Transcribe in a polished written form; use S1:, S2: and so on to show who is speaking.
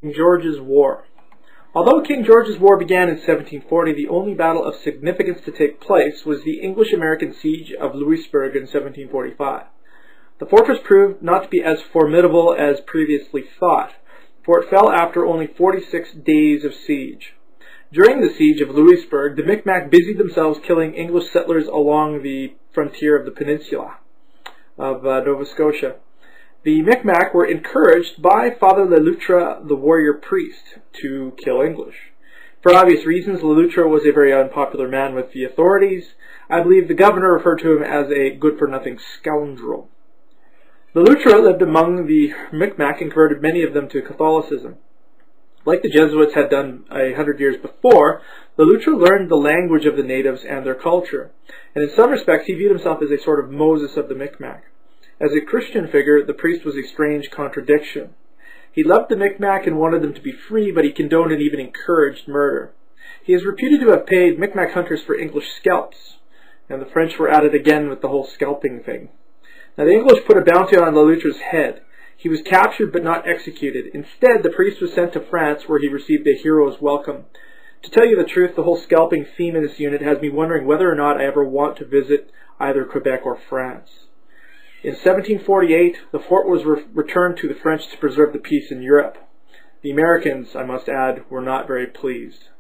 S1: King George's War. Although King George's War began in 1740, the only battle of significance to take place was the English-American siege of Louisbourg in 1745. The fortress proved not to be as formidable as previously thought, for it fell after only 46 days of siege. During the siege of Louisbourg, the Micmac busied themselves killing English settlers along the frontier of the peninsula of Nova Scotia. The Micmac were encouraged by Father Le Loutre, the warrior priest, to kill English. For obvious reasons, Le Loutre was a very unpopular man with the authorities. I believe the governor referred to him as a good-for-nothing scoundrel. Le Loutre lived among the Micmac and converted many of them to Catholicism. Like the Jesuits had done 100 years before, Le Loutre learned the language of the natives and their culture, and in some respects he viewed himself as a sort of Moses of the Micmac. As a Christian figure, the priest was a strange contradiction. He loved the Micmac and wanted them to be free, but he condoned and even encouraged murder. He is reputed to have paid Micmac hunters for English scalps, and the French were at it again with the whole scalping thing. Now the English put a bounty on Le Loutre's head. He was captured but not executed. Instead, the priest was sent to France, where he received a hero's welcome. To tell you the truth, the whole scalping theme in this unit has me wondering whether or not I ever want to visit either Quebec or France. In 1748, the fort was returned to the French to preserve the peace in Europe. The Americans, I must add, were not very pleased.